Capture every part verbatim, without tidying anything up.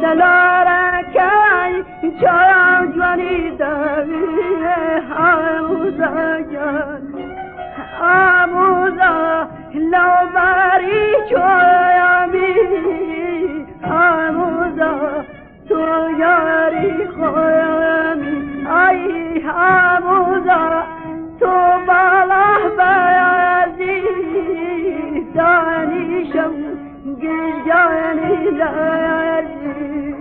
دلارکی چایم جوانی دویه آموزا جان آموزا لوبری چایمی آموزا تو یاری خویمی ای آموزا تو بالا بیازی دانیشم گیجانی لازی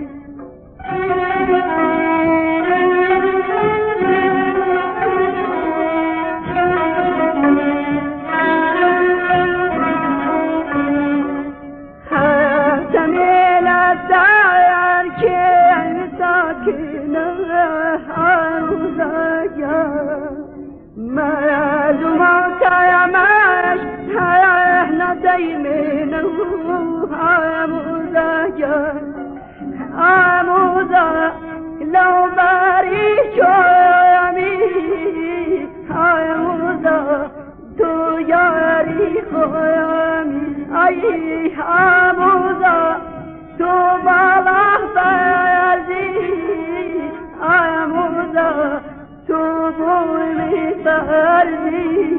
آموزا لو باری چویمی آموزا تو یاری خویمی ای آموزا تو بالا بیازی آموزا تو بوی می ترزی